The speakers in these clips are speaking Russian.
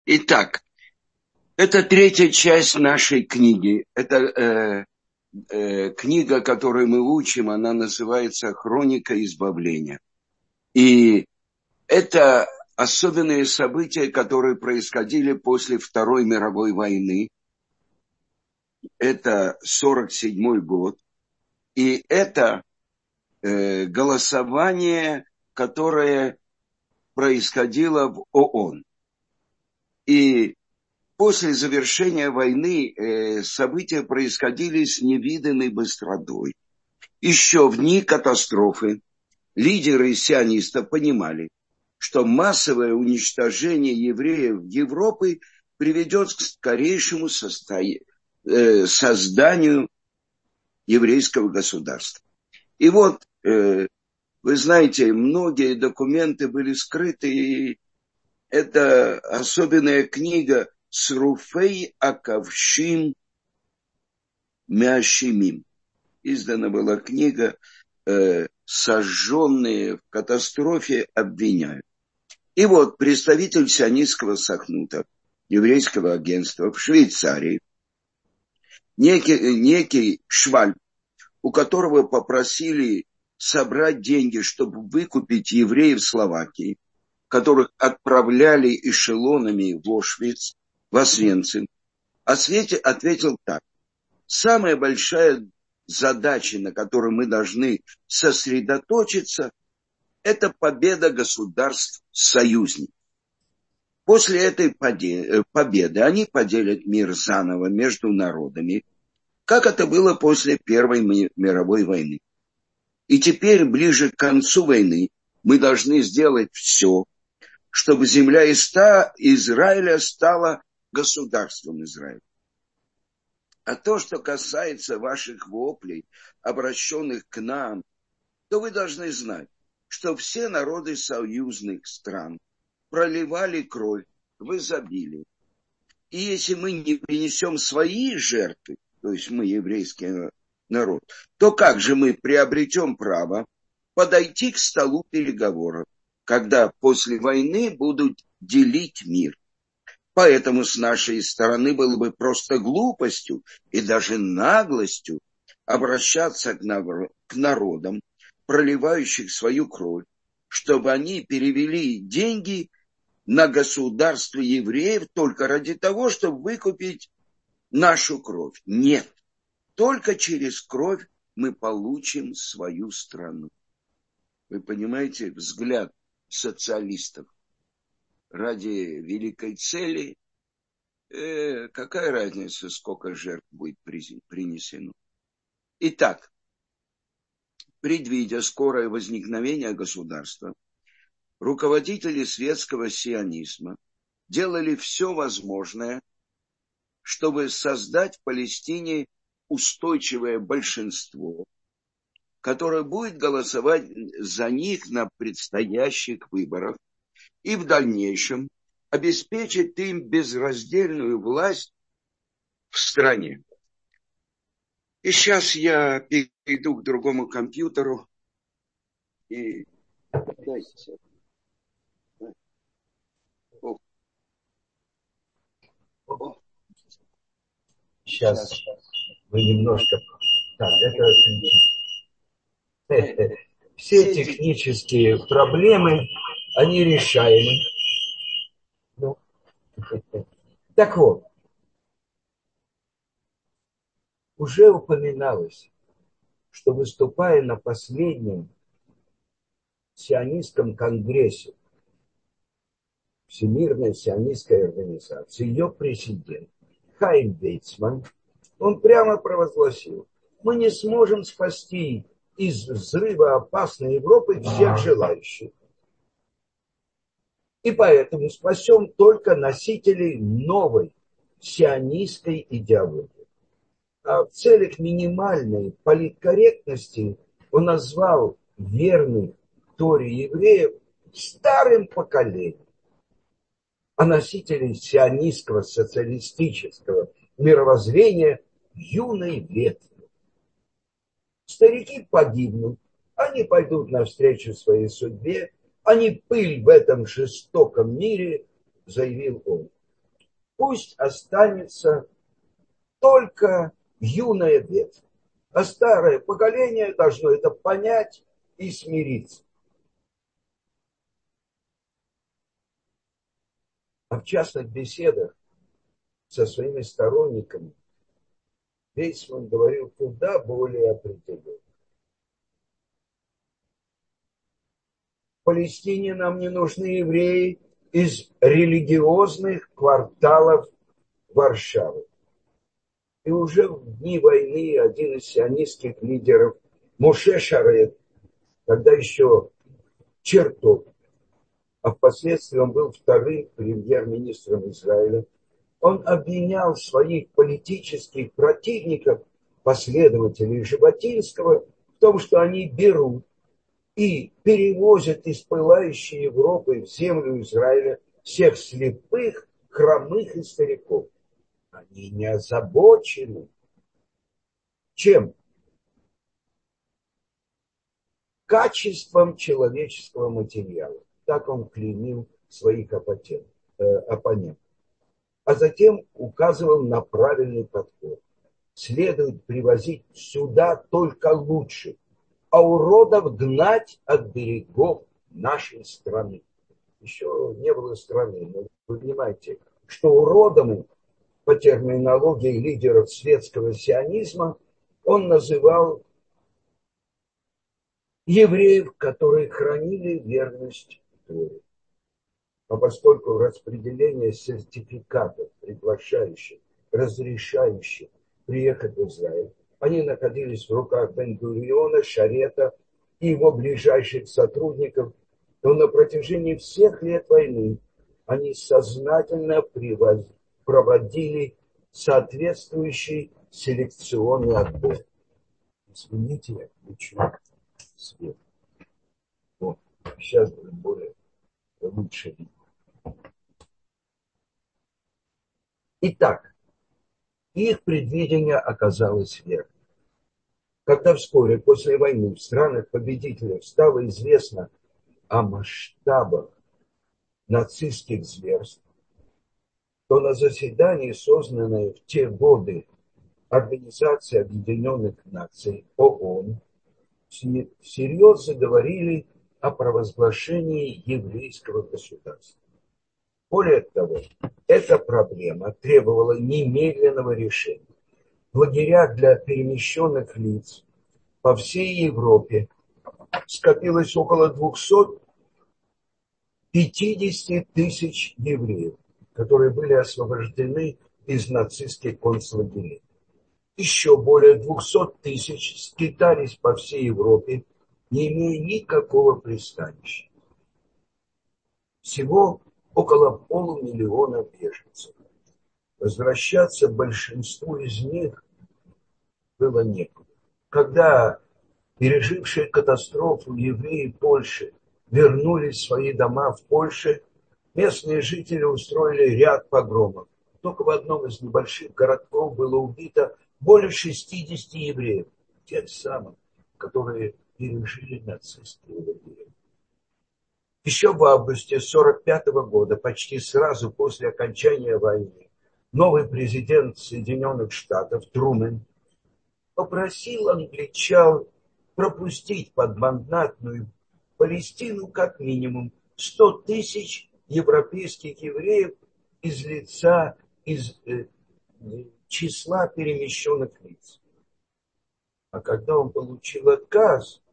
Итак, это третья часть нашей книги. Это книга, которую мы учим, она называется «Хроника избавления». И это особенные события, которые происходили после Второй мировой войны. Это 1947 год. И это голосование, которое происходило в ООН. И после завершения войны события происходили с невиданной быстротой. Еще в дни катастрофы лидеры сионистов понимали, что массовое уничтожение евреев в Европе приведет к скорейшему созданию еврейского государства. И вот, вы знаете, многие документы были скрыты, и это особенная книга «Сруфей Акавшим Мяшимим». Издана была книга «Сожженные в катастрофе обвиняют». И вот представитель сионистского сахнута, еврейского агентства в Швейцарии, некий Швальб, у которого попросили собрать деньги, чтобы выкупить евреев Словакии, которых отправляли эшелонами в Ошвиц, в Освенцим, ответил так. Самая большая задача, на которой мы должны сосредоточиться, это победа государств-союзников. После этой победы они поделят мир заново между народами, как это было после Первой мировой войны. И теперь, ближе к концу войны, мы должны сделать все, чтобы земля Израиля стала государством Израиля. А то, что касается ваших воплей, обращенных к нам, то вы должны знать, что все народы союзных стран проливали кровь в изобилии. И если мы не принесем свои жертвы, то есть мы еврейский народ, то как же мы приобретем право подойти к столу переговоров, когда после войны будут делить мир? Поэтому с нашей стороны было бы просто глупостью и даже наглостью обращаться к народам, проливающих свою кровь, чтобы они перевели деньги на государство евреев только ради того, чтобы выкупить нашу кровь. Нет, только через кровь мы получим свою страну. Вы понимаете, взгляд социалистов ради великой цели, какая разница, сколько жертв будет принесено. Итак, предвидя скорое возникновение государства, руководители светского сионизма делали все возможное, чтобы создать в Палестине устойчивое большинство, которое будет голосовать за них на предстоящих выборах и в дальнейшем обеспечить им безраздельную власть в стране. И сейчас я перейду к другому компьютеру и дайте. Сейчас вы немножко... Так, это все технические проблемы, они решаемы. Так вот, уже упоминалось, что выступая на последнем сионистском конгрессе Всемирной сионистской организации, ее президент Хайм Вейцман, он прямо провозгласил: мы не сможем спасти из взрыва опасной Европы всех желающих. И поэтому спасем только носителей новой сионистской идеологии. А в целях минимальной политкорректности он назвал верных Торе евреев старым поколением, а носителей сионистского социалистического мировоззрения юной ветвью. Старики погибнут, они пойдут навстречу своей судьбе, они пыль в этом жестоком мире, заявил он. Пусть останется только юная ветвь. А старое поколение должно это понять и смириться. А в частных беседах со своими сторонниками Вейцман говорил куда более определенно. В Палестине нам не нужны евреи из религиозных кварталов Варшавы. И уже в дни войны один из сионистских лидеров, Моше Шарет, тогда еще Чертов, а впоследствии он был вторым премьер-министром Израиля, он обвинял своих политических противников, последователей Жаботинского, в том, что они берут и перевозят из пылающей Европы в землю Израиля всех слепых, хромых и стариков. Они не озабочены. Чем? Качеством человеческого материала. Так он клеймил своих оппонентов. А затем указывал на правильный подход. Следует привозить сюда только лучших, а уродов гнать от берегов нашей страны. Еще не было страны, но вы понимаете, что уродами, по терминологии лидеров светского сионизма, он называл евреев, которые хранили верность Торе. А поскольку распределение сертификатов, приглашающих, разрешающих приехать в Израиль, они находились в руках Бен-Гуриона, Шарета и его ближайших сотрудников, то на протяжении всех лет войны они сознательно проводили соответствующий селекционный отбор. Извините, я включу свет. Вот, сейчас будет более лучше видно. Итак, их предвидение оказалось верным. Когда вскоре после войны в странах победителей стало известно о масштабах нацистских зверств, то на заседании, созданной в те годы Организации Объединенных Наций, ООН, всерьез заговорили о провозглашении еврейского государства. Более того, эта проблема требовала немедленного решения. В лагерях для перемещенных лиц по всей Европе скопилось около 250 тысяч евреев, которые были освобождены из нацистских концлагерей. Еще более 200 тысяч скитались по всей Европе, не имея никакого пристанища. Всего около 500 000 беженцев. Возвращаться большинству из них было некуда. Когда пережившие катастрофу евреи Польши вернулись в свои дома в Польше, местные жители устроили ряд погромов. Только в одном из небольших городков было убито более 60 евреев, тех самых, которые пережили нацистские лагеря. Еще в августе 1945 года, почти сразу после окончания войны, новый президент Соединенных Штатов Трумен попросил англичан пропустить под мандатную Палестину как минимум 100 тысяч европейских евреев из числа перемещенных лиц. А когда он получил отказ,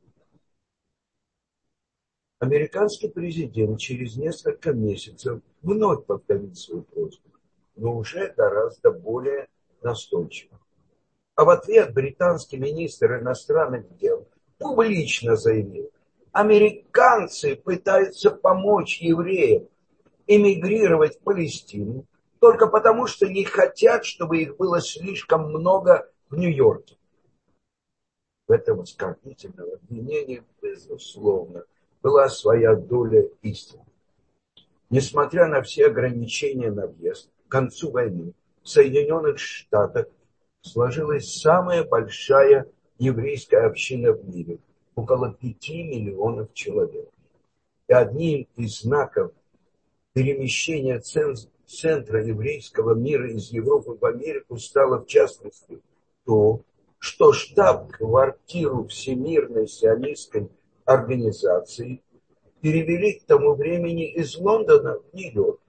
американский президент через несколько месяцев вновь повторил свою просьбу, но уже гораздо более настойчиво. А в ответ британский министр иностранных дел публично заявил: американцы пытаются помочь евреям эмигрировать в Палестину только потому, что не хотят, чтобы их было слишком много в Нью-Йорке. В этом оскорбительном обвинении, безусловно, была своя доля истины. Несмотря на все ограничения на въезд, к концу войны в Соединенных Штатах сложилась самая большая еврейская община в мире, около 5 миллионов человек. И одним из знаков перемещения центра еврейского мира из Европы в Америку стало, в частности, то, что штаб-квартиру Всемирной сионистской организации перевели к тому времени из Лондона в Нью-Йорк.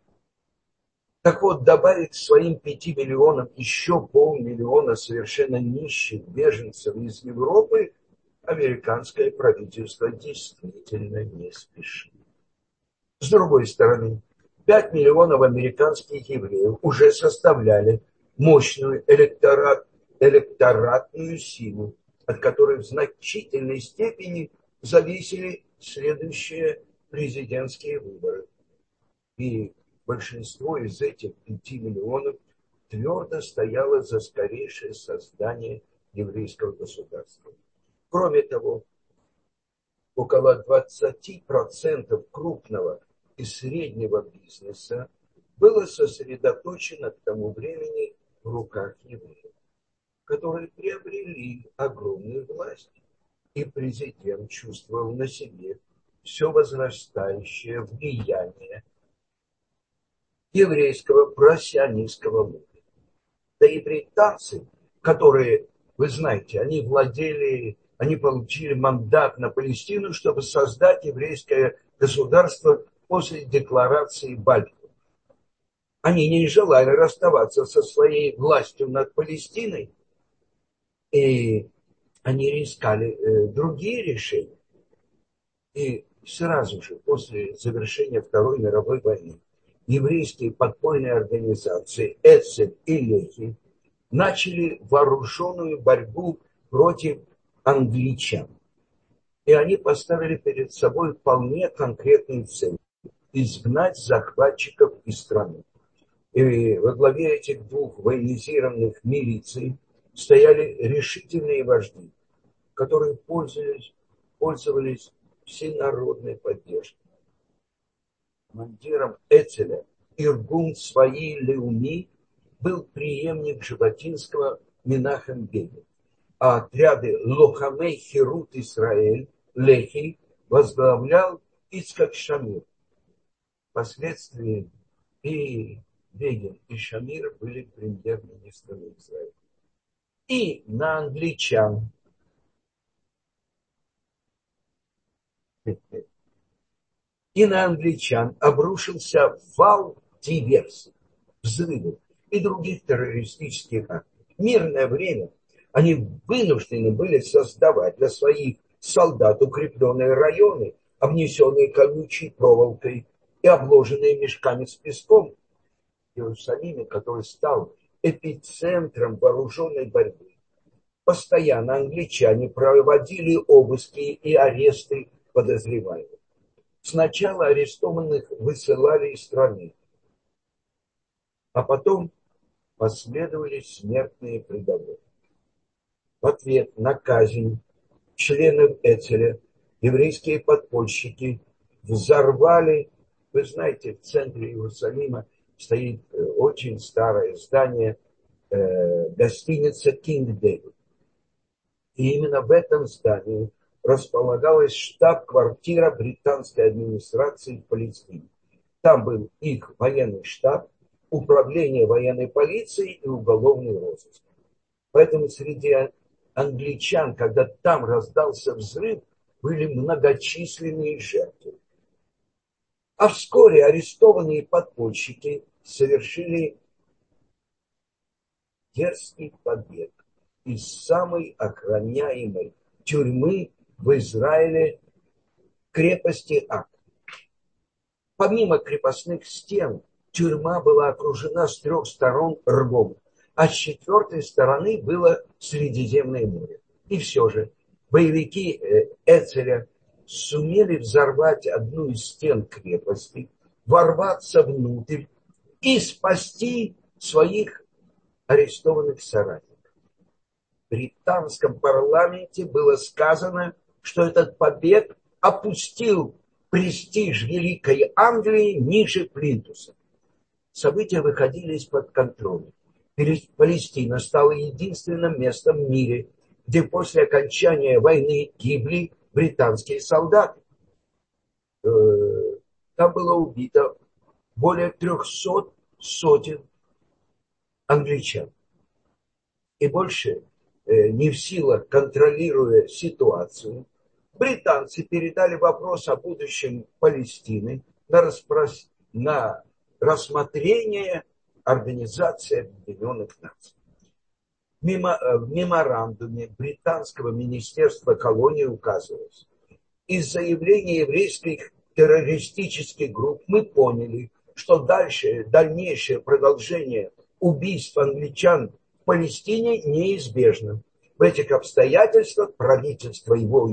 Так вот, добавить к своим 5 миллионам еще 500 000 совершенно нищих беженцев из Европы американское правительство действительно не спешит. С другой стороны, 5 миллионов американских евреев уже составляли мощную электоратную силу, от которой в значительной степени зависели следующие президентские выборы. И большинство из этих 5 миллионов твердо стояло за скорейшее создание еврейского государства. Кроме того, около 20% крупного и среднего бизнеса было сосредоточено к тому времени в руках евреев, которые приобрели огромную власть. И президент чувствовал на себе все возрастающее влияние еврейского просионистского лобби. Да и британцы, которые, вы знаете, они получили мандат на Палестину, чтобы создать еврейское государство после декларации Бальфура. Они не желали расставаться со своей властью над Палестиной, и они искали другие решения. И сразу же после завершения Второй мировой войны еврейские подпольные организации Эцель и Лехи начали вооруженную борьбу против англичан. И они поставили перед собой вполне конкретную цель – изгнать захватчиков из страны. И во главе этих двух военизированных милиций стояли решительные вожди, которые пользовались всенародной поддержкой. Командиром Эцеля Иргун Цваи Леуми был преемник Жаботинского Менахем Бегин, а отряды Лохамей Херут Исраэль Лехи возглавлял Ицхак Шамир. Впоследствии и Бегин, и Шамир были премьер-министрами Израиля. И на англичан обрушился вал диверсий, взрывов и других террористических актов. В мирное время они вынуждены были создавать для своих солдат укрепленные районы, обнесенные колючей проволокой и обложенные мешками с песком. В Иерусалиме, который стал эпицентром вооруженной борьбы, постоянно англичане проводили обыски и аресты подозреваемых. Сначала арестованных высылали из страны, а потом последовали смертные приговоры. В ответ на казнь членов Эцеля еврейские подпольщики взорвали, вы знаете, в центре Иерусалима стоит очень старое здание, гостиница Кинг Дэвид. И именно в этом здании располагалась штаб-квартира британской администрации в Палестине. Там был их военный штаб, управление военной полицией и уголовный розыск. Поэтому среди англичан, когда там раздался взрыв, были многочисленные жертвы. А вскоре арестованные подпольщики совершили дерзкий побег из самой охраняемой тюрьмы в Израиле крепости Ак. Помимо крепостных стен, тюрьма была окружена с 3 сторон рвом, а с 4 стороны было Средиземное море. И все же боевики Эцеля сумели взорвать одну из стен крепости, ворваться внутрь и спасти своих арестованных соратников. В британском парламенте было сказано, что этот побег опустил престиж Великой Англии ниже плинтуса. События выходили из-под контроля. Палестина стала единственным местом в мире, где после окончания войны гибли британские солдаты. Там было убито более 300 сотен англичан. И больше не в силах, контролируя ситуацию, британцы передали вопрос о будущем Палестины на рассмотрение Организации Объединенных Наций. В меморандуме британского министерства колонии указывалось: из заявления еврейских террористических групп мы поняли, что дальнейшее продолжение убийств англичан в Палестине неизбежно. В этих обстоятельствах правительство его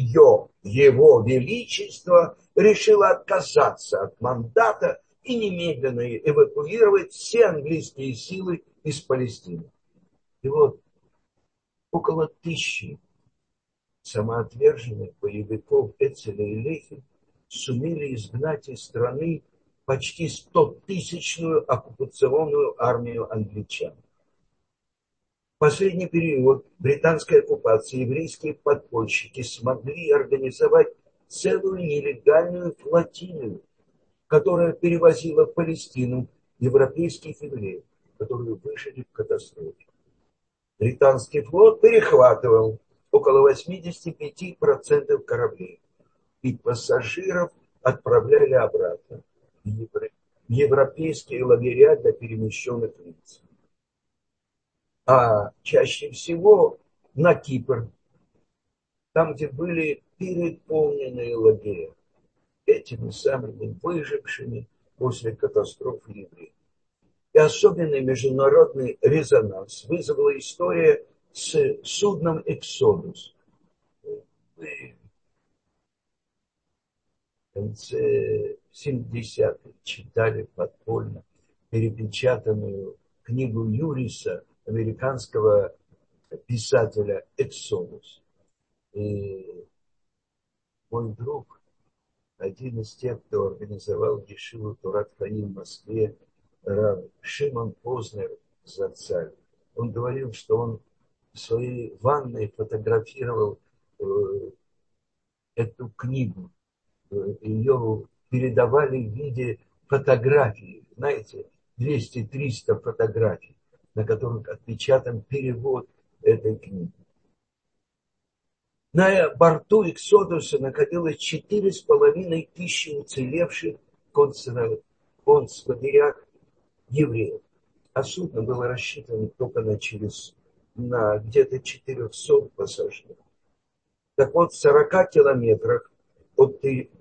величества решило отказаться от мандата и немедленно эвакуировать все английские силы из Палестины. И вот около 1000 самоотверженных боевиков Эцеля и Лехи сумели изгнать из страны почти 100-тысячную оккупационную армию англичан. В последний период британской оккупации еврейские подпольщики смогли организовать целую нелегальную флотилию, которая перевозила в Палестину европейских евреев, которые выжили в катастрофе. Британский флот перехватывал около 85% кораблей, и пассажиров отправляли обратно в европейские лагеря для перемещенных лиц. А чаще всего на Кипр, там, где были переполненные лагеря, этими самыми выжившими после катастрофы евреев. И особенный международный резонанс вызвала история с судном «Эксодус». Мы в конце 70-х читали подпольно перепечатанную книгу Юриса, американского писателя «Эксодус». И мой друг, один из тех, кто организовал Ешиву Торат Хаим в Москве, рав Шимон Познер Зацаль, он говорил, что он в своей ванной фотографировал эту книгу. Ее передавали в виде фотографий, знаете, 200-300 фотографий, на которых отпечатан перевод этой книги. На борту Эксодуса находилось 4500 уцелевших в концлагерях евреев. А судно было рассчитано только на где-то 400 пассажиров. Так вот, в 40 километрах от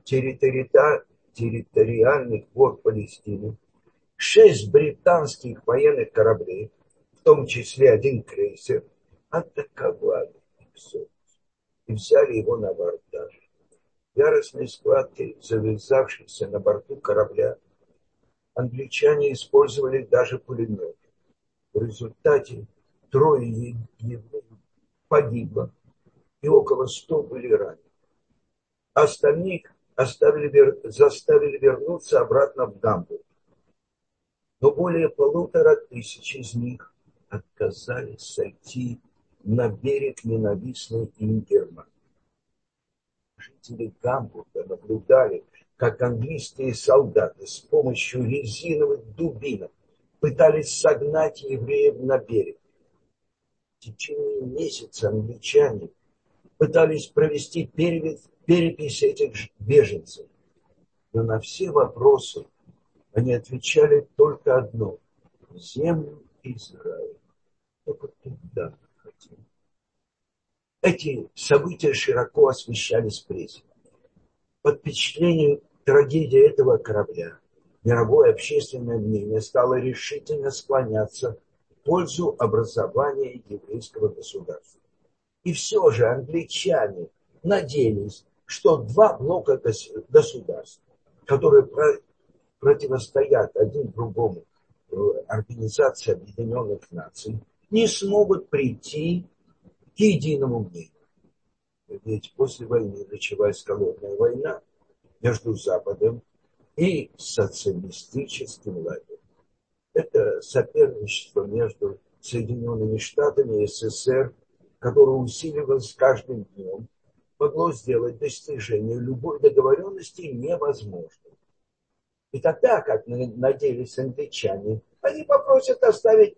территориальных вод Палестины 6 британских военных кораблей, в том числе один крейсер, атаковали Эксодус и взяли его на абордаж. В яростной схватке, завязавшейся на борту корабля, англичане использовали даже пулеметы. В результате 3 евреев погибло, и около 100 были ранены. Остальных заставили вернуться обратно в Гамбург. Но более 1500 из них отказались сойти на берег ненавистной им Германии. Жители Гамбурга наблюдали, как английские солдаты с помощью резиновых дубинок пытались согнать евреев на берег. В течение месяца англичане пытались провести перепись этих беженцев. Но на все вопросы они отвечали только одно: землю Израиля. Только туда хотим. Эти события широко освещались в прессе. Под впечатлением трагедии этого корабля мировое общественное мнение стало решительно склоняться в пользу образования еврейского государства. И все же англичане надеялись, что два блока государств, которые противостоят один другому Организации Объединенных Наций, не смогут прийти к единому мнению. Ведь после войны началась холодная война между Западом и социалистическим лагерем. Это соперничество между Соединенными Штатами и СССР, которое усиливалось с каждым днем, могло сделать достижение любой договоренности невозможным. И тогда, как надеялись англичане, они попросят оставить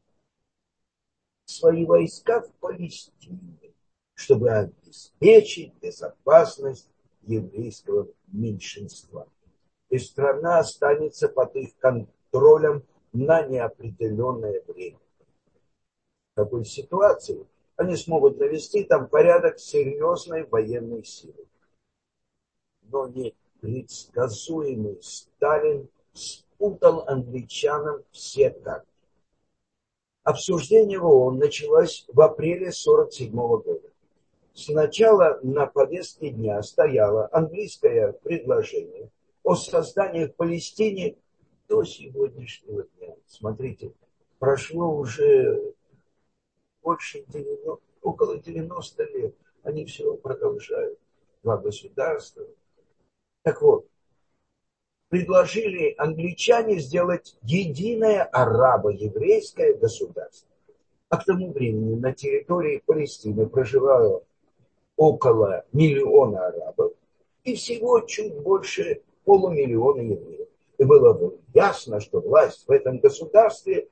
свои войска в Палестине, чтобы обеспечить безопасность еврейского меньшинства. И страна останется под их контролем на неопределенное время. В такой ситуации они смогут навести там порядок серьезной военной силы. Но непредсказуемый Сталин спутал англичанам все карты. Обсуждение в ООН началось в апреле 1947 года. Сначала на повестке дня стояло английское предложение о создании в Палестине до сегодняшнего дня. Смотрите, прошло уже около 90 лет. Они все продолжают. Два государства. Так вот, предложили англичане сделать единое арабо-еврейское государство. А к тому времени на территории Палестины проживало около миллиона арабов и всего чуть больше полумиллиона евреев. И было ясно, что власть в этом государстве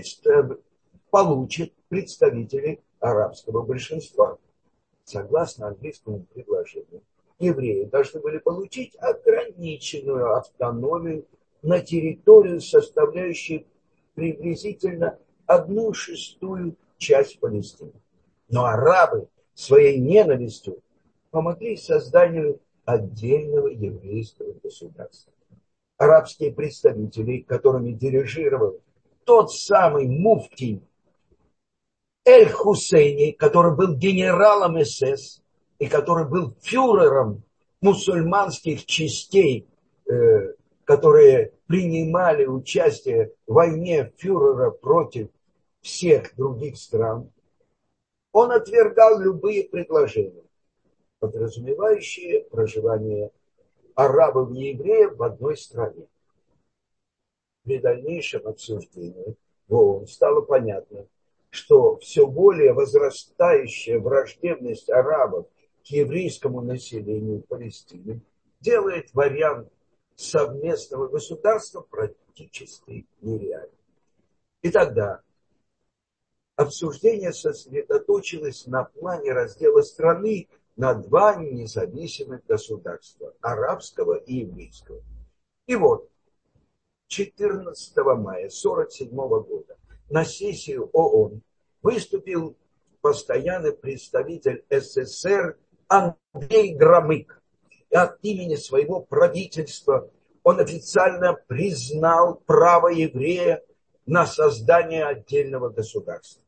получит представители арабского большинства. Согласно английскому предложению, евреи должны были получить ограниченную автономию на территорию, составляющую приблизительно 1/6 часть Палестины. Но арабы своей ненавистью помогли созданию отдельного еврейского государства. Арабские представители, которыми дирижировал тот самый муфтий Эль-Хусейни, который был генералом СС и который был фюрером мусульманских частей, которые принимали участие в войне фюрера против всех других стран, он отвергал любые предложения, подразумевающие проживание арабов и евреев в одной стране. При дальнейшем обсуждении в ООН стало понятно, что все более возрастающая враждебность арабов к еврейскому населению Палестины делает вариант совместного государства практически нереальным. И тогда обсуждение сосредоточилось на плане раздела страны на два независимых государства – арабского и еврейского. И вот 14 мая 1947 года на сессию ООН выступил постоянный представитель СССР Андрей Громык. И от имени своего правительства он официально признал право еврея на создание отдельного государства.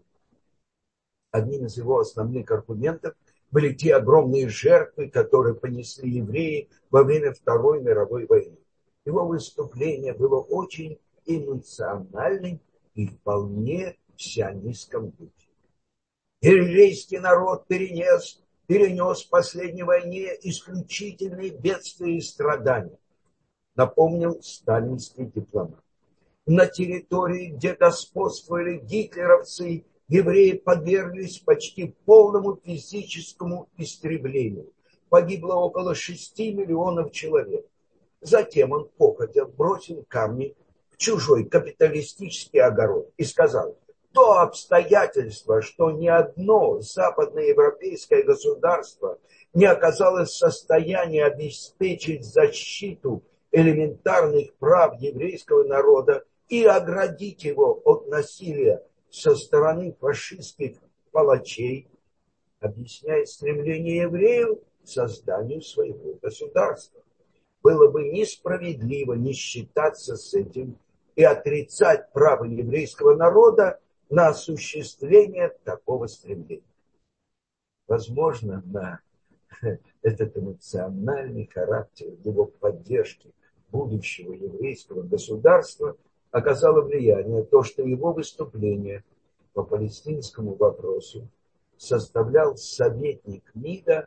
Одним из его основных аргументов были те огромные жертвы, которые понесли евреи во время Второй мировой войны. Его выступление было очень эмоциональным и вполне в сионистском духе. Еврейский народ перенес в последней войне исключительные бедствия и страдания, напомнил сталинский дипломат. На территории, где господствовали гитлеровцы, евреи подверглись почти полному физическому истреблению. Погибло около 6 миллионов человек. Затем он походя бросил камни в чужой капиталистический огород и сказал: то обстоятельство, что ни одно западноевропейское государство не оказалось в состоянии обеспечить защиту элементарных прав еврейского народа и оградить его от насилия со стороны фашистских палачей, объясняет стремление евреев к созданию своего государства. Было бы несправедливо не считаться с этим и отрицать право еврейского народа на осуществление такого стремления. Возможно, на этот эмоциональный характер его поддержки будущего еврейского государства оказало влияние то, что его выступление по палестинскому вопросу составлял советник МИДа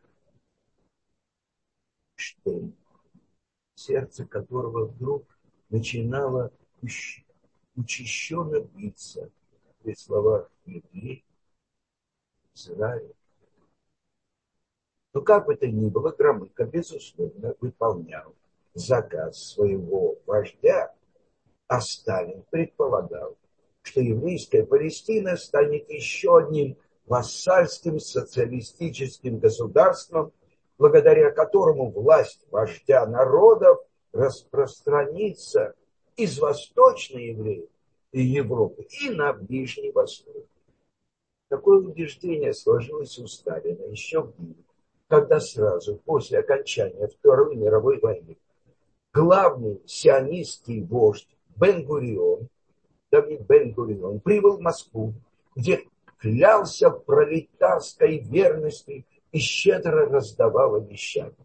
Штейн, сердце которого вдруг начинало учащенно биться при словах «еврей», «Израиль». Но как бы то ни было, Громыко, безусловно, выполнял заказ своего вождя, а Сталин предполагал, что еврейская Палестина станет еще одним вассальским социалистическим государством, благодаря которому власть вождя народов распространится из Восточной Европы и на Ближний Восток. Такое убеждение сложилось у Сталина еще в дни, когда сразу после окончания Второй мировой войны главный сионистский вождь Бен-Гурион, Давид Бен-Гурион, прибыл в Москву, где клялся в пролетарской верности и щедро раздавал обещания.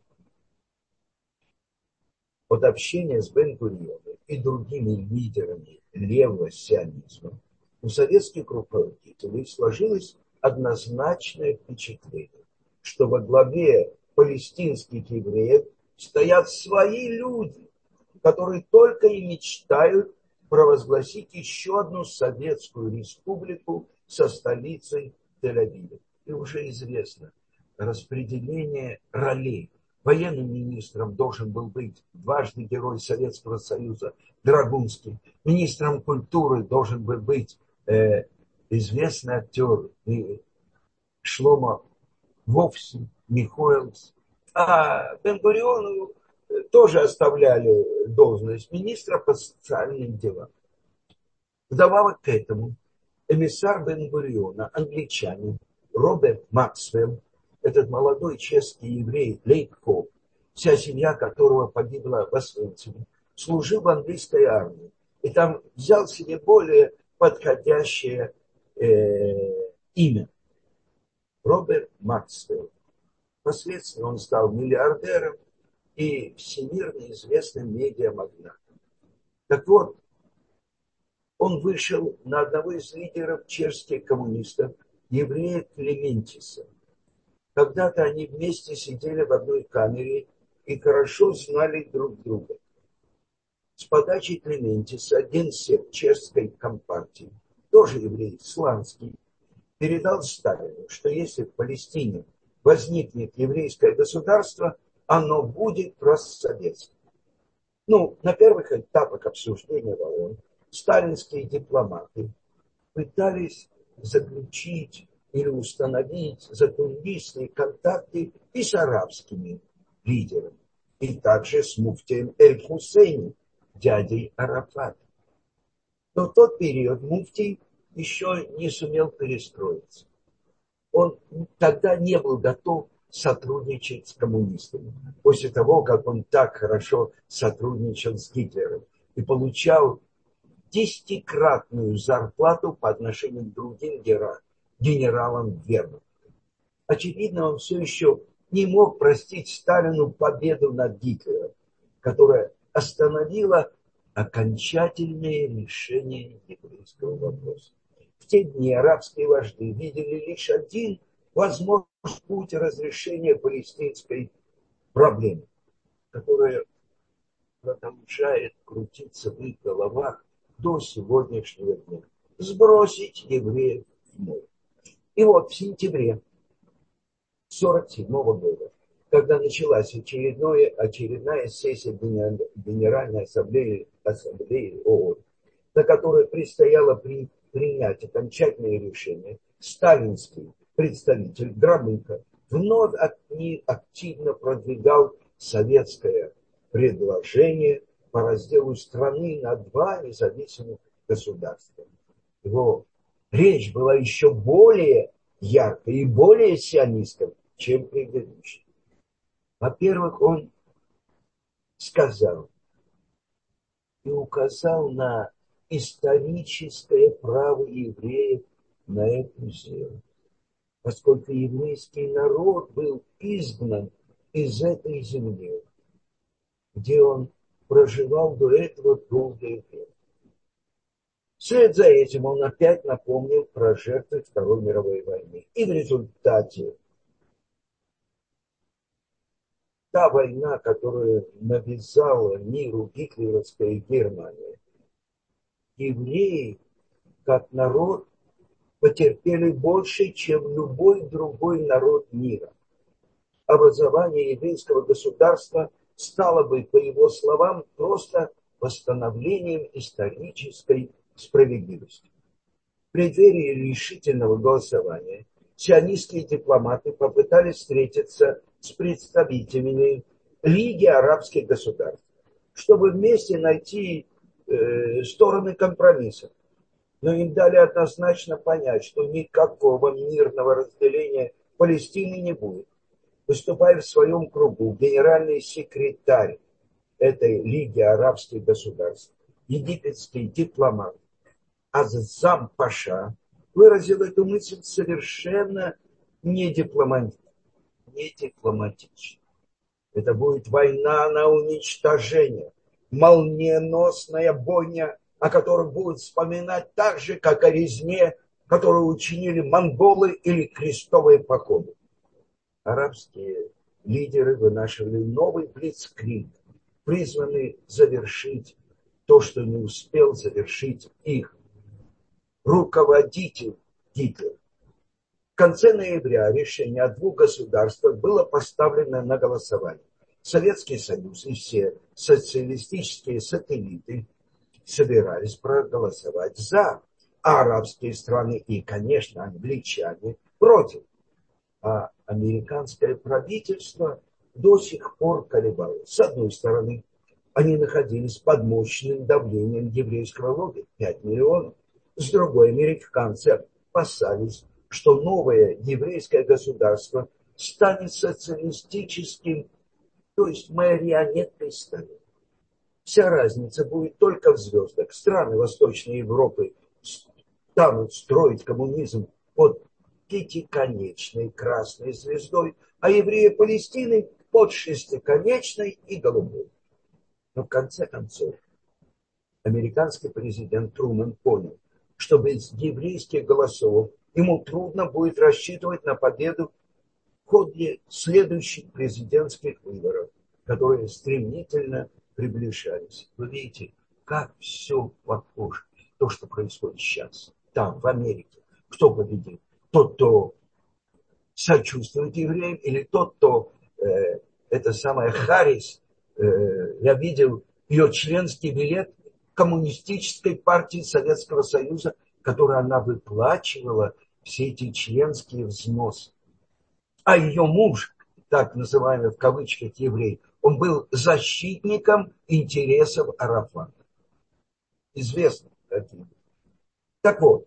От общения с Бен-Гурионом и другими лидерами левого сионизма у советских руководителей сложилось однозначное впечатление, что во главе палестинских евреев стоят свои люди, которые только и мечтают провозгласить еще одну советскую республику со столицей Тель-Авиве. И уже известно распределение ролей. Военным министром должен был быть дважды герой Советского Союза Драгунский. Министром культуры должен был быть известный актер Шломо Вовсин, Михоэлс. А Бен-Гуриону тоже оставляли должность министра по социальным делам. Вдобавок к этому эмиссар Бен-Гуриона, англичанин Роберт Максвелл, этот молодой чешский еврей Лейкхоф, вся семья которого погибла в Освенциме, служил в английской армии. И там взял себе более подходящее имя. Роберт Максвелл. Впоследствии он стал миллиардером и всемирно известным медиамагнатом. Так вот, он вышел на одного из лидеров чешских коммунистов, еврея Клементиса. Когда-то они вместе сидели в одной камере и хорошо знали друг друга. С подачи Клементиса генсек чешской компартии, тоже еврей, Сланский, передал Сталину, что если в Палестине возникнет еврейское государство, оно будет постсоветским. На первых этапах обсуждения в ООН сталинские дипломаты пытались заключить или установить затунлистные контакты и с арабскими лидерами, и также с муфтием Эль-Хусейни, дядей Арафата. Но в тот период муфтий еще не сумел перестроиться. Он тогда не был готов сотрудничать с коммунистами, после того, как он так хорошо сотрудничал с Гитлером и получал 10-кратную зарплату по отношению к другим генералам вермахта. Очевидно, он все еще не мог простить Сталину победу над Гитлером, которая остановила окончательное решение еврейского вопроса. В те дни арабские вожди видели лишь один возможный путь разрешения палестинской проблемы, которая продолжает крутиться в их головах до сегодняшнего дня. Сбросить евреев в море. И вот в сентябре 1947 года, когда началась очередная сессия Генеральной Ассамблеи ООН, на которой предстояло принять окончательное решение, сталинский представитель Громыко вновь активно продвигал советское предложение по разделу страны на два независимых государства. Его речь была еще более яркой и более сионистской, чем предыдущая. Во-первых, он сказал и указал на историческое право евреев на эту землю, поскольку еврейский народ был изгнан из этой земли, где он проживал до этого долгое время. Вслед за этим он опять напомнил про жертвы Второй мировой войны. И в результате та война, которую навязала миру гитлеровская Германия, евреи, как народ, потерпели больше, чем любой другой народ мира. Образование еврейского государства стало бы, по его словам, просто восстановлением исторической справедливости. В преддверии решительного голосования сионистские дипломаты попытались встретиться с представителями Лиги арабских государств, чтобы вместе найти стороны компромисса. Но им дали однозначно понять, что никакого мирного разделения Палестины не будет. Выступая в своем кругу, генеральный секретарь этой Лиги арабских государств, египетский дипломат Азам Паша, выразил эту мысль совершенно не дипломатично. Это будет война на уничтожение, молниеносная бойня, о которой будут вспоминать так же, как о резне, которую учинили монголы или крестовые походы. Арабские лидеры вынашивали новый блицкриг, призванный завершить то, что не успел завершить их руководитель Гитлер. В конце ноября решение о двух государствах было поставлено на голосование. Советский Союз и все социалистические сателлиты собирались проголосовать за, а арабские страны и, конечно, англичане против. А американское правительство до сих пор колебалось. С одной стороны, они находились под мощным давлением еврейского лобби, 5 миллионов. С другой, американцы опасались, что новое еврейское государство станет социалистическим, то есть марионеткой страны. Вся разница будет только в звездах. Страны Восточной Европы станут строить коммунизм под пятиконечной красной звездой, а евреи Палестины под шестиконечной и голубой. Но в конце концов, американский президент Трумэн понял, что без еврейских голосов ему трудно будет рассчитывать на победу в ходе следующих президентских выборов, которые стремительно приближались. Вы видите, как все похоже. То, что происходит сейчас, там, в Америке. Кто победит? Тот, кто сочувствует евреям, или тот, кто, это самое Харрис, я видел ее членский билет коммунистической партии Советского Союза, которой она выплачивала все эти членские взносы. А ее муж, так называемый в кавычках еврей, он был защитником интересов Арафата. Известно каким. Так вот,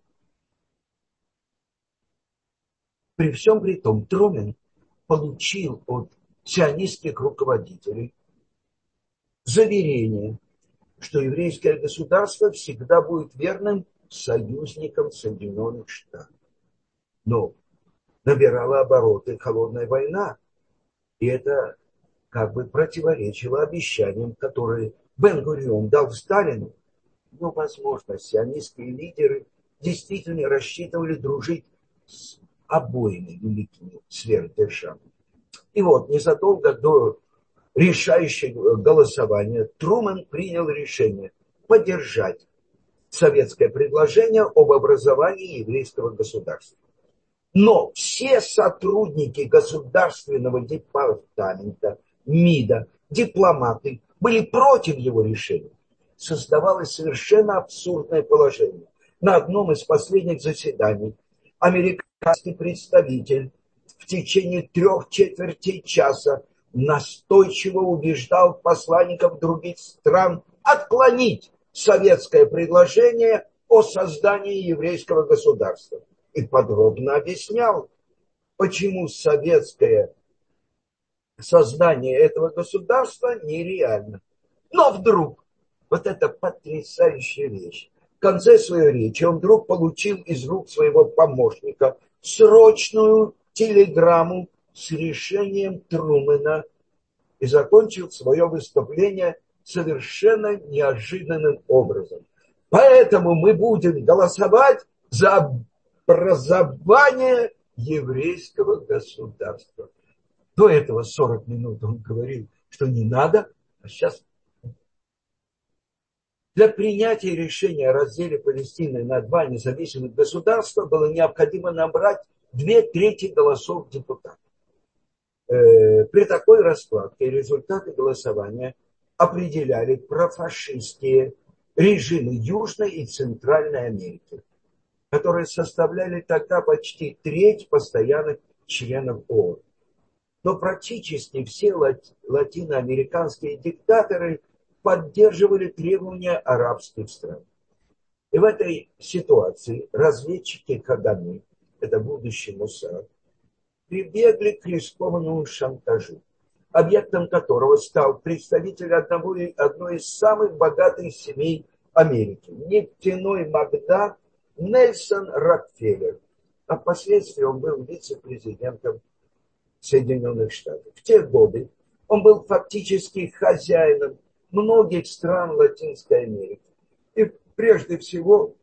при всем при том, Трумэн получил от сионистских руководителей заверение, что еврейское государство всегда будет верным союзником Соединенных Штатов. Но набирала обороты холодная война, и это как бы противоречило обещаниям, которые Бен-Гурион дал Сталину. Но, возможно, сионистские лидеры действительно рассчитывали дружить с обоими великими сверхдержавами. И вот, незадолго до решающего голосования Трумэн принял решение поддержать советское предложение об образовании еврейского государства. Но все сотрудники государственного департамента, МИДа, дипломаты были против его решения. Создавалось совершенно абсурдное положение. На одном из последних заседаний американский представитель в течение 3/4 часа настойчиво убеждал посланников других стран отклонить советское предложение о создании еврейского государства. И подробно объяснял, почему советское создание этого государства нереально. Но вдруг, вот эта потрясающая вещь, в конце своей речи он вдруг получил из рук своего помощника срочную телеграмму с решением Трумэна и закончил свое выступление совершенно неожиданным образом. Поэтому мы будем голосовать за образование еврейского государства. До этого 40 минут он говорил, что не надо, а сейчас для принятия решения о разделе Палестины на два независимых государства было необходимо набрать 2/3 голосов депутатов. При такой раскладке результаты голосования определяли профашистские режимы Южной и Центральной Америки, которые составляли тогда почти треть постоянных членов ООН. Но практически все латиноамериканские диктаторы поддерживали требования арабских стран. И в этой ситуации разведчики Каганы, это будущий Моссад, прибегли к рискованному шантажу, объектом которого стал представитель одной из самых богатых семей Америки, нефтяной магнат Нельсон Рокфеллер, а впоследствии он был вице-президентом Соединенных Штатов. В те годы он был фактически хозяином многих стран Латинской Америки и прежде всего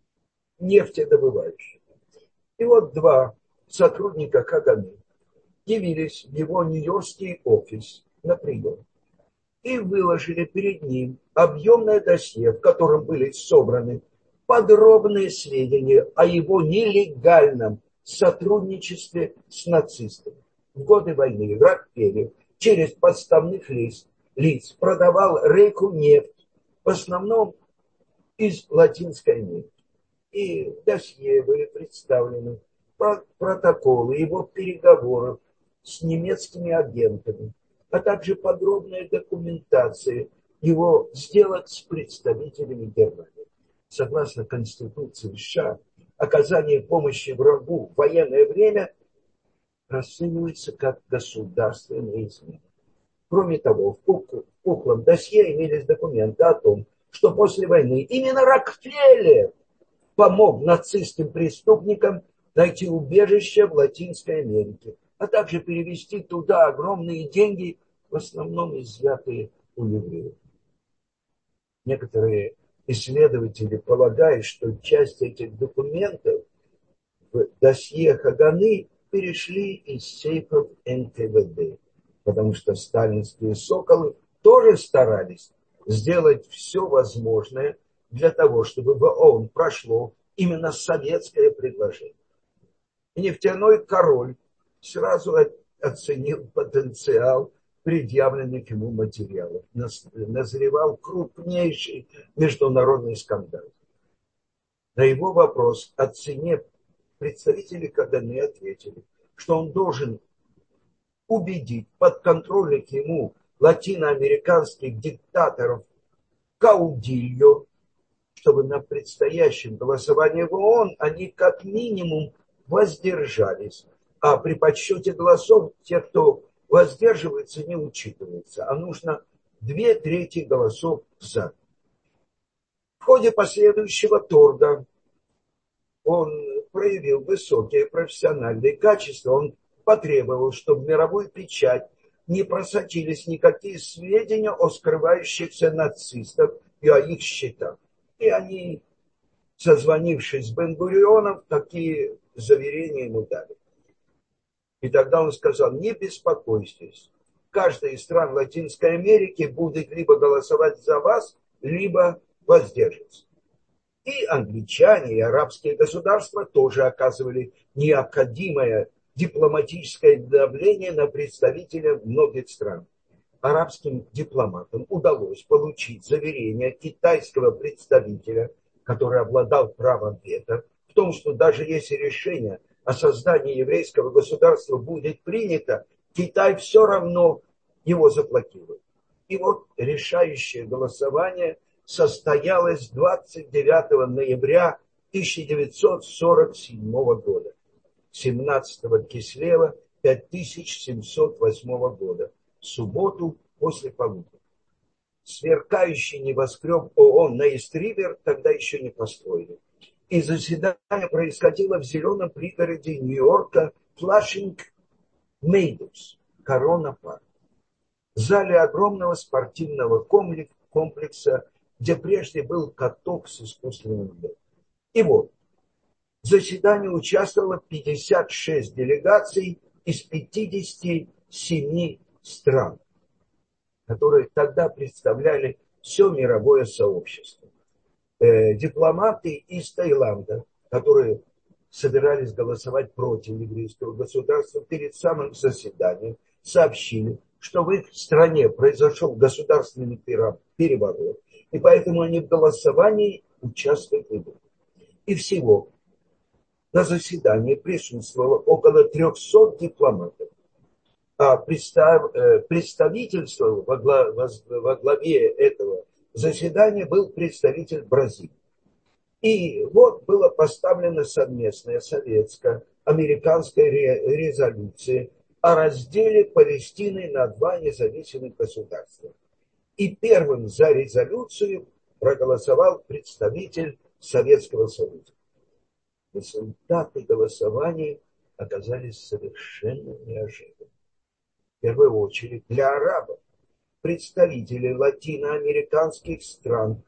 нефтедобывающих. И вот два сотрудника Каганы явились в его нью-йоркский офис на прием и выложили перед ним объемное досье, в котором были собраны подробные сведения о его нелегальном сотрудничестве с нацистами. В годы войны Рокфеллер через подставных лиц продавал Рейху нефть, в основном из Латинской Америки. И в досье были представлены протоколы его переговоров с немецкими агентами, а также подробная документация его сделок с представителями Германии. Согласно Конституции США, оказание помощи врагу в военное время расценивается как государственная измена. Кроме того, в пухлом досье имелись документы о том, что после войны именно Рокфеллер помог нацистским преступникам найти убежище в Латинской Америке, а также перевести туда огромные деньги, в основном изъятые у евреев. Некоторые исследователи полагают, что часть этих документов в досье Каганы перешли из сейфов НКВД, потому что сталинские соколы тоже старались сделать все возможное для того, чтобы в ООН прошло именно советское предложение. И нефтяной король сразу оценил потенциал предъявленных ему материалов. Назревал крупнейший международный скандал. На его вопрос о цене представители Каганы ответили, что он должен убедить подконтрольных ему латиноамериканских диктаторов Каудильо, чтобы на предстоящем голосовании в ООН они как минимум воздержались. А при подсчете голосов те, кто воздерживается, не учитывается. А нужно 2/3 голосов за. В ходе последующего торга он проявил высокие профессиональные качества. Он потребовал, чтобы в мировую печать не просочились никакие сведения о скрывающихся нацистах и о их счетах. И они, созвонившись с Бен-Гурионом, такие заверения ему дали. И тогда он сказал: не беспокойтесь, каждая из стран Латинской Америки будет либо голосовать за вас, либо воздержится. И англичане, и арабские государства тоже оказывали необходимое дипломатическое давление на представителей многих стран. Арабским дипломатам удалось получить заверение китайского представителя, который обладал правом вето, в том, что даже если решение о создании еврейского государства будет принято, Китай все равно его заблокирует. И вот решающее голосование состоялось 29 ноября 1947 года, 17 Кислева 5708 года, в субботу после полудня. Сверкающий небоскреб ООН на Ист-Ривер тогда еще не построили. И заседание происходило в зеленом пригороде Нью-Йорка Флашинг-Мейдоус, Корона-парк, в зале огромного спортивного комплекса, где прежде был каток с искусственным льдом. И вот, в заседании участвовало 56 делегаций из 57 стран, которые тогда представляли все мировое сообщество. Дипломаты из Таиланда, которые собирались голосовать против еврейского государства, перед самым заседанием сообщили, что в их стране произошел государственный переворот, и поэтому они в голосовании участвовать не будут. И всего на заседании присутствовало около 300 дипломатов. А представительство во главе этого заседания был представитель Бразилии. И вот была поставлена совместная советско-американская резолюция о разделе Палестины на два независимых государства. И первым за резолюцию проголосовал представитель Советского Союза. Результаты голосования оказались совершенно неожиданными. В первую очередь для арабов. Представители латиноамериканских стран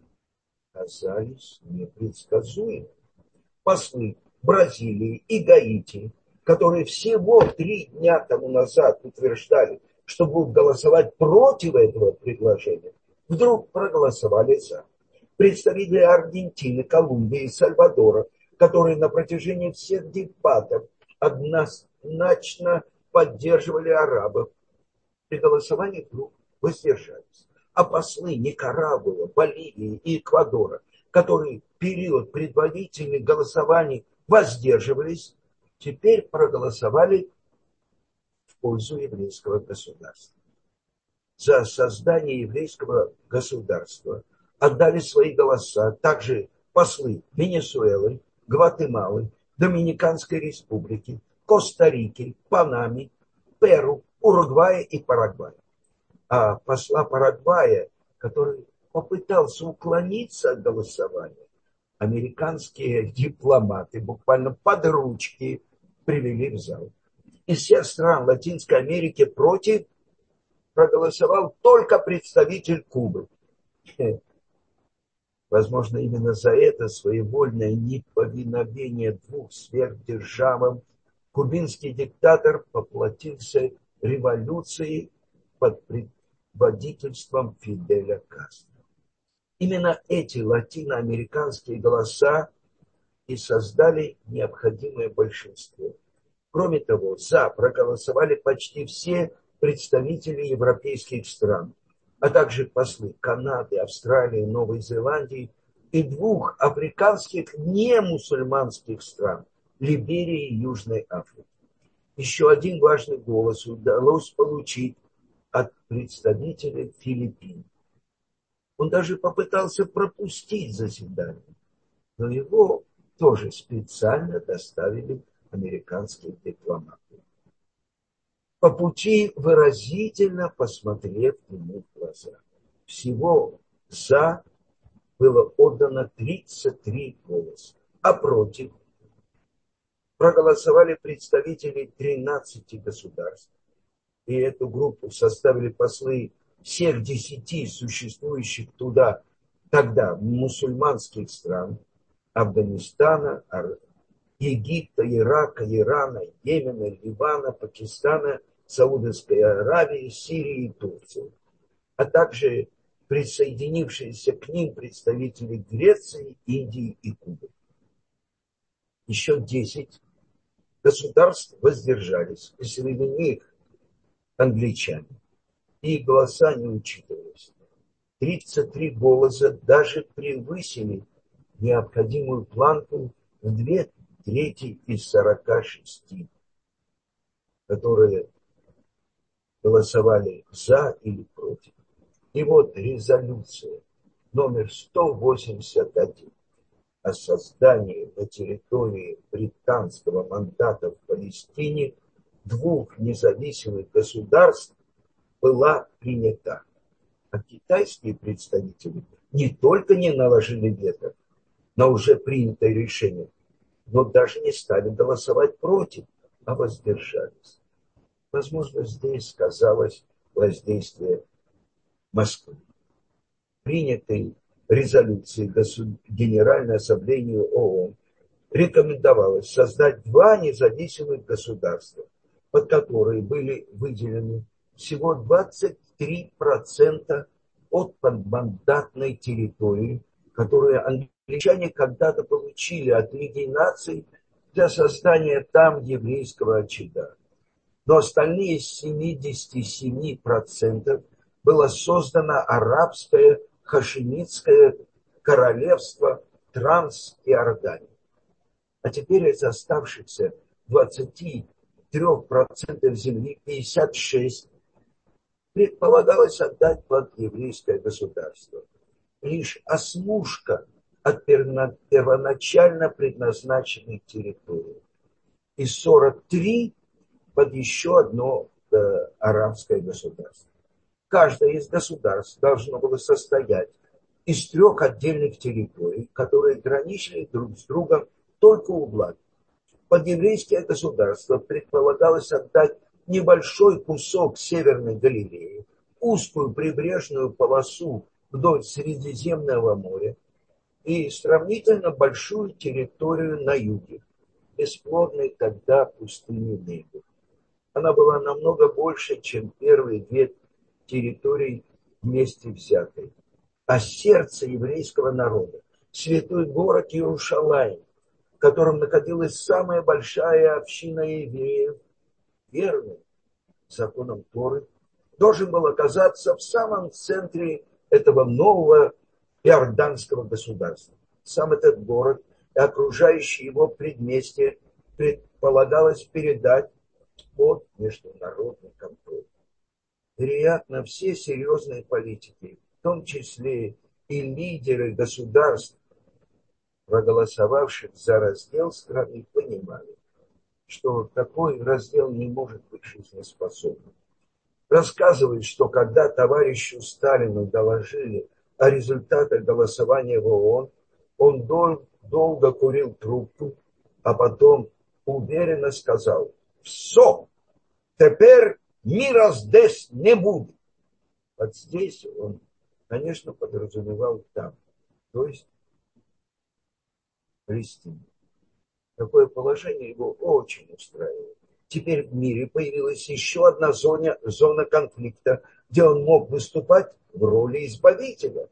оказались непредсказуемы. Послы Бразилии и Гаити, которые всего 3 дня тому назад утверждали, что будут голосовать против этого предложения, вдруг проголосовали за. Представители Аргентины, Колумбии и Сальвадора, которые на протяжении всех дебатов однозначно поддерживали арабов, при голосовании вдруг воздержались. А послы Никарагуа, Боливии и Эквадора, которые в период предварительных голосований воздерживались, теперь проголосовали в пользу еврейского государства. За создание еврейского государства отдали свои голоса также послы Венесуэлы, Гватемалы, Доминиканской республики, Коста-Рики, Панамы, Перу, Уругвая и Парагвая. А посла Парагвая, который попытался уклониться от голосования, американские дипломаты буквально под ручки привели в зал. Из всех стран Латинской Америки против проголосовал только представитель Кубы. Возможно, именно за это своевольное неповиновение двух сверхдержавам кубинский диктатор поплатился революцией под предводительством Фиделя Кастро. Именно эти латиноамериканские голоса и создали необходимое большинство. Кроме того, за проголосовали почти все представители европейских стран, а также послы Канады, Австралии, Новой Зеландии и двух африканских немусульманских стран – Либерии и Южной Африки. Еще один важный голос удалось получить от представителя Филиппин. Он даже попытался пропустить заседание, но его тоже специально доставили американские дипломаты. По пути выразительно посмотрев ему в глаза. Всего за было отдано 33 голоса, а против проголосовали представители 13 государств. И эту группу составили послы всех 10 существующих тогда мусульманских стран: Афганистана, Египта, Ирака, Ирана, Йемена, Ливана, Пакистана, Саудовской Аравии, Сирии и Турции, а также присоединившиеся к ним представители Греции, Индии и Кубы. Еще 10 государств воздержались, и среди них англичане. И голоса не учитывались. 33 голоса даже превысили необходимую планку в 2/3 из 46, которые голосовали за или против. И вот резолюция номер 181 о создании на территории британского мандата в Палестине двух независимых государств была принята. А китайские представители не только не наложили вето на уже принятое решение, но даже не стали голосовать против, а воздержались. Возможно, здесь сказалось воздействие Москвы. Принятой резолюцией Генеральной Ассамблеи ООН рекомендовалось создать два независимых государства, под которые были выделены всего 23% от подмандатной территории, которую англичане когда-то получили от Лиги наций для создания там еврейского очага. но остальные 77% было создано арабское хашемитское королевство Трансиордании. А теперь из оставшихся 23% земли 56 предполагалось отдать под еврейское государство. Лишь осмушка от первоначально предназначенной территории. И 43 под еще одно арабское государство. Каждое из государств должно было состоять из 3 отдельных территорий, которые граничили друг с другом только углами. Под еврейское государство предполагалось отдать небольшой кусок Северной Галилеи, узкую прибрежную полосу вдоль Средиземного моря и сравнительно большую территорию на юге, бесплодной тогда пустыни Негев. Она была намного больше, чем первые 2 территории вместе взятые. А сердце еврейского народа, святой город Иерушалаим, в котором находилась самая большая община евреев, верных законам Торы, должен был оказаться в самом центре этого нового иорданского государства. Сам этот город и окружающие его предместья предполагалось передать под международный контроль. Вероятно, все серьезные политики, в том числе и лидеры государств, проголосовавших за раздел страны, понимали, что такой раздел не может быть жизнеспособным. Рассказывают, что когда товарищу Сталину доложили о результатах голосования в ООН, он долго курил трубку, а потом уверенно сказал: «Все, теперь мира здесь не будет». Вот здесь он, конечно, подразумевал там, то есть Палестину. Такое положение его очень устраивало. Теперь в мире появилась еще одна зона конфликта, где он мог выступать в роли избавителя.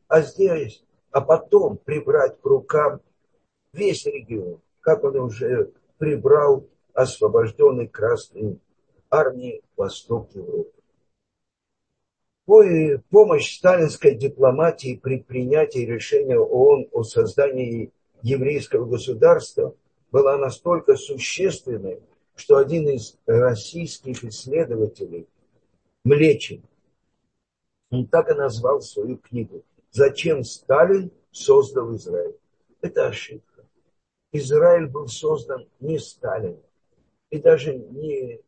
А потом прибрать к рукам весь регион, как он уже прибрал освобожденный Красной армией Восток Европы. Помощь сталинской дипломатии при принятии решения ООН о создании еврейского государства была настолько существенной, что один из российских исследователей, Млечин, он так и назвал свою книгу «Зачем Сталин создал Израиль?». Это ошибка. Израиль был создан не Сталином, и даже не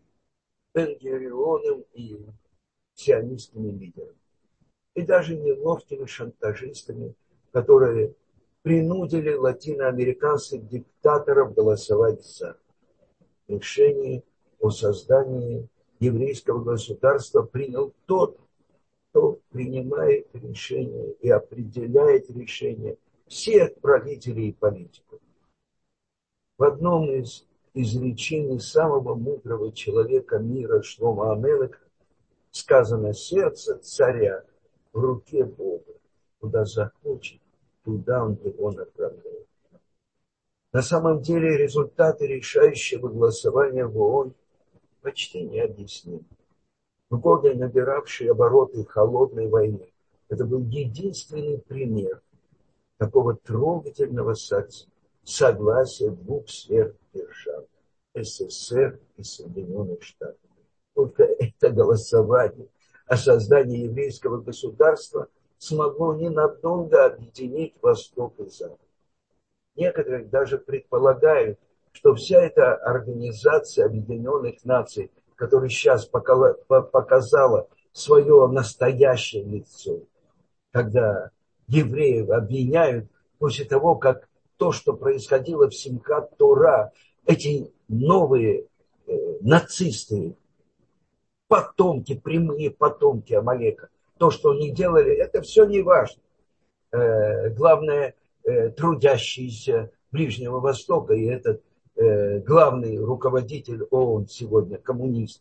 Бен-Гурионом и сионистскими лидерами, и даже не ловкими шантажистами, которые принудили латиноамериканских диктаторов голосовать за. Решение о создании еврейского государства принял тот, кто принимает решения и определяет решения всех правителей и политиков. В одном из изречений самого мудрого человека мира Шломо Амелеха сказано: сердце царя в руке Бога. Куда захочет, туда он его направляет. На самом деле результаты решающего голосования в ООН почти необъяснимы. В годы, набиравшие обороты холодной войны, это был единственный пример такого трогательного согласия 2 сверхдержав – СССР и Соединенных Штатов. Только это голосование о создании еврейского государства смогло ненадолго объединить Восток и Запад. Некоторые даже предполагают, что вся эта организация Объединенных Наций, которая сейчас показала свое настоящее лицо, когда евреев обвиняют после того, как то, что происходило в Симхат Тора, эти новые нацисты, потомки, прямые потомки Амалека, то, что они делали, это все не важно. Главное, трудящиеся Ближнего Востока, и этот главный руководитель ООН сегодня, коммунист.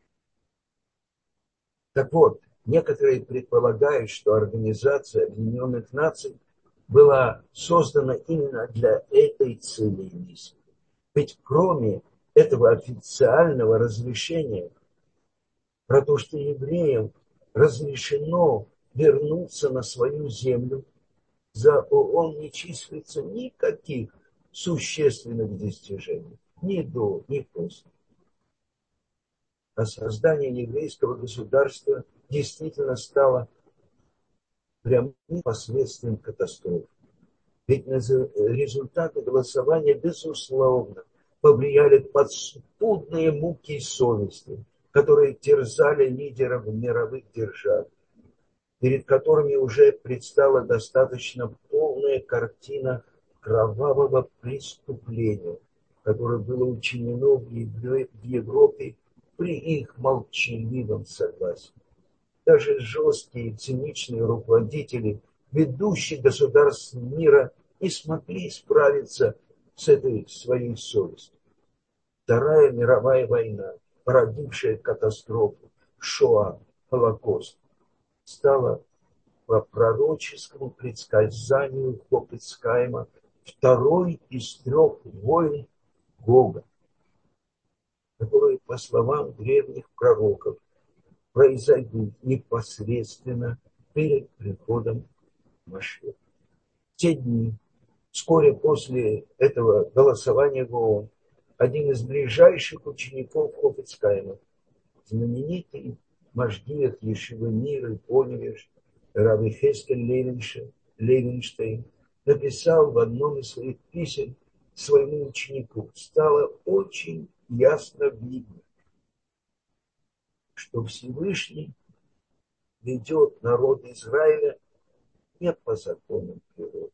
Так вот, некоторые предполагают, что Организация Объединенных Наций была создана именно для этой цели и миссии. Ведь кроме этого официального разрешения про то, что евреям разрешено вернуться на свою землю, за ООН не числится никаких существенных достижений. Ни до, ни после. А создание еврейского государства действительно стало прямым последствием катастрофы. Ведь результаты голосования, безусловно, повлияли подспудные муки совести, которые терзали лидеров мировых держав, перед которыми уже предстала достаточно полная картина кровавого преступления, которое было учинено в Европе при их молчаливом согласии. Даже жесткие и циничные руководители ведущих государств мира не смогли справиться с этой своей совестью. Вторая мировая война, породившая катастрофу, Шоа, Холокост, стала по пророческому предсказанию Хофицхайма второй из 3 войн Гога, которые, по словам древних пророков, произойдут непосредственно перед приходом Машеха. В те дни, вскоре после этого голосования в ООН, один из ближайших учеников Хофицхайма, знаменитый Машгиах Ешивы Мира и Поневиш, Рав Хескель Левинштейн, написал в одном из своих писем своему ученику: стало очень ясно видно, что Всевышний ведет народ Израиля не по законам природы.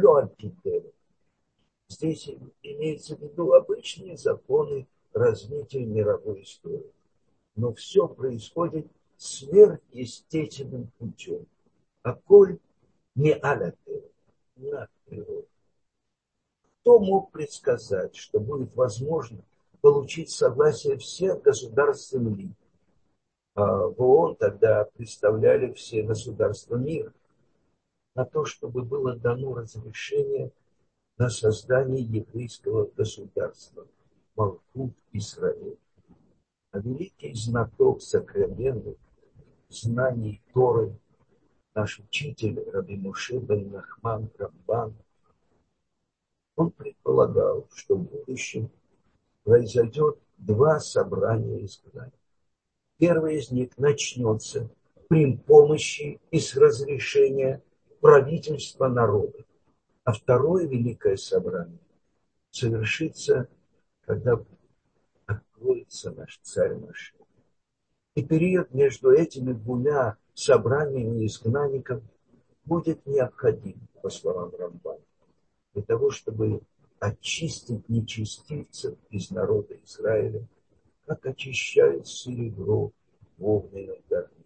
Здесь имеется в виду обычные законы развития мировой истории. Но все происходит сверхъестественным путем. А коль не алятер, над природой. Кто мог предсказать, что будет возможно получить согласие всех государств Земли? В ООН тогда представляли все государства мира на то, чтобы было дано разрешение на создание еврейского государства, Малхут Израиль. А великий знаток сокровенных знаний Торы, наш учитель Раби Моше бен Нахман Рамбан, он предполагал, что в будущем произойдет 2 собрания изгнаний. Первое из них начнется при помощи и с разрешения правительства народа. А второе великое собрание совершится, когда откроется наш царь Машех. И период между этими 2 собраниями изгнанников будет необходим, по словам Рамбана, для того, чтобы очистить нечестивцев из народа Израиля, как очищают серебро в огненном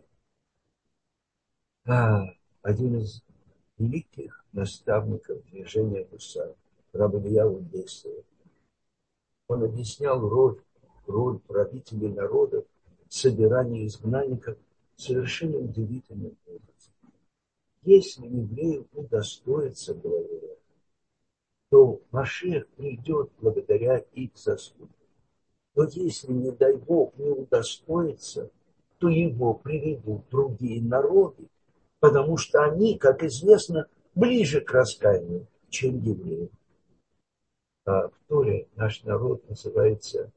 огне. Один из великих наставников движения Мусар, Рав Ильяу Дессер, он объяснял роль правителей народов в собирании изгнанников совершенно удивительным образом. Если евреи удостоятся, говорят, то Машех придет благодаря их заслугам. Но если, не дай Бог, не удостоится, то его приведут другие народы, потому что они, как известно, ближе к раскаянию, чем евреи. В Торе наш народ называется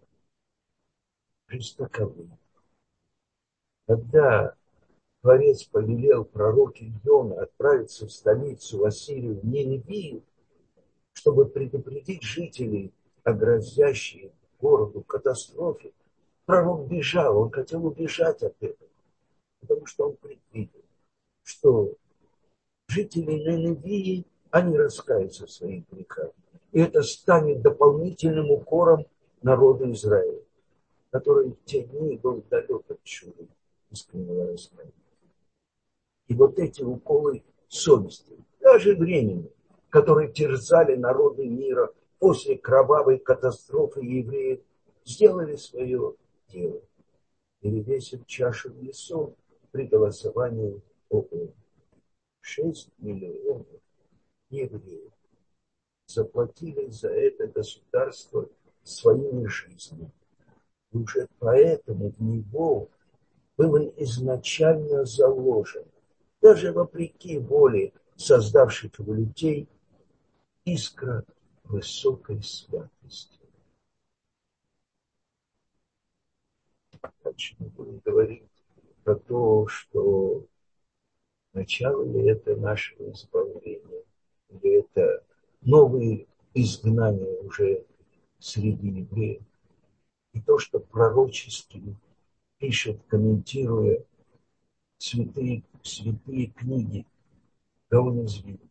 жестоковым. Когда Творец повелел пророке Йона отправиться в столицу Ассирию, в Ниневию, чтобы предупредить жителей о грозящей городу катастрофе, пророк бежал, он хотел убежать от этого, потому что он предвидел, что жители Ниневии, они раскаются в своих грехах. И это станет дополнительным укором народу Израиля, который в те дни был далек от чуда искреннего раскаяния. И вот эти уколы совести, даже временные, которые терзали народы мира после кровавой катастрофы евреев, сделали свое дело, перевесив чашу весов при голосовании ООН. 6 миллионов евреев заплатили за это государство своими жизнями. И уже поэтому в него был изначально заложен, даже вопреки воле создавших его людей, искра высокой святости. Дальше мы будем говорить про то, что начало ли это нашего избавления, или это новые изгнания уже среди евреев. И то, что пророчески пишет, комментируя святые книги Гаон из Вильна.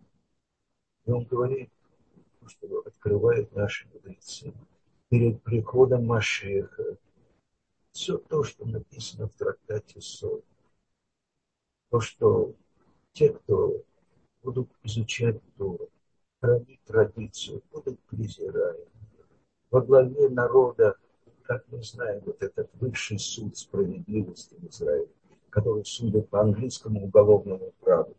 И он говорит, что открывает наши мудрецы перед приходом Машеха. Все то, что написано в трактате Сот. То, что те, кто будут изучать Тору, хранить традицию, будут презираемы. Во главе народа, как мы знаем, вот этот высший суд справедливости в Израиле, который судит по английскому уголовному праву,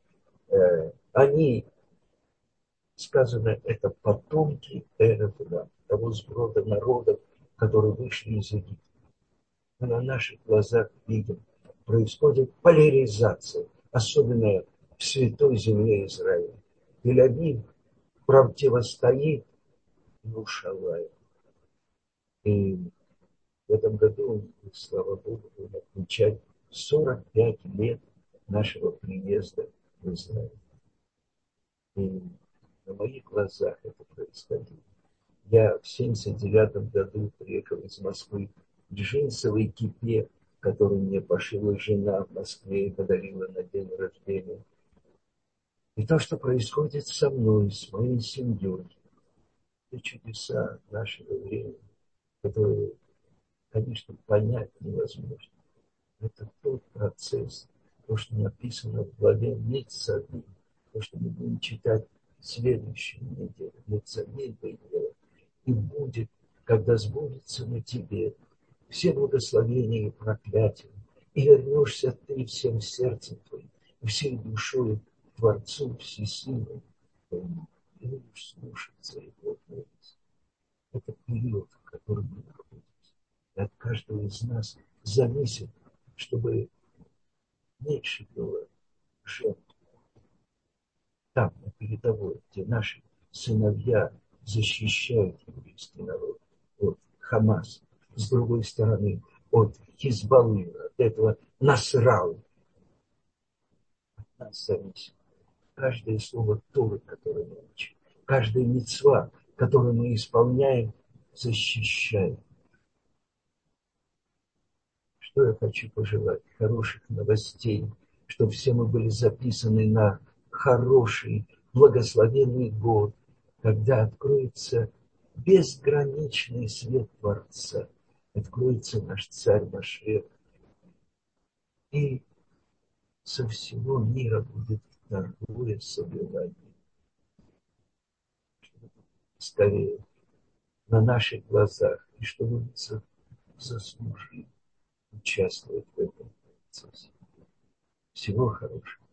они, сказано, это потомки Эрефа, того сброда народов, которые вышли из Египта. Мы на наших глазах видим, происходит поляризация, особенно в святой земле Израиля. Тель-Авив противостоит Иерушалаю. И в этом году, слава Богу, будем отмечать 45 лет нашего приезда в Израиль. И на моих глазах это происходило. Я в 79 году приехал из Москвы в джинсовой кипе, которую мне пошила жена в Москве и подарила на день рождения. И то, что происходит со мной, с моей семьей, это чудеса нашего времени, которые, конечно, понять невозможно. Это тот процесс, то, что написано в главе Ницави, то, что мы будем читать в следующей неделе, Ницави Бейнера. И будет, когда сбудется на тебе все благословения и проклятия, и вернешься ты всем сердцем твоим, всей душой к Творцу Всесильному твоему, и будешь слушаться его голос. Это период, в котором мы находимся. И от каждого из нас зависит, чтобы меньше было жертв. Там, на передовой, где наши сыновья защищают еврейский народ от Хамаса. С другой стороны, от Хизбаллы, от этого Насрала. От нас зависит. Каждое слово Торы, которое мы учим, каждая мицва, которую мы исполняем, защищает. Что я хочу пожелать? Хороших новостей, чтобы все мы были записаны на хороший, благословенный год, когда откроется безграничный свет Творца, откроется наш царь Машех, и со всего мира будет второе собирание. Скорее, на наших глазах, и чтобы мы заслужили участвовать в этом процессе. Всего хорошего.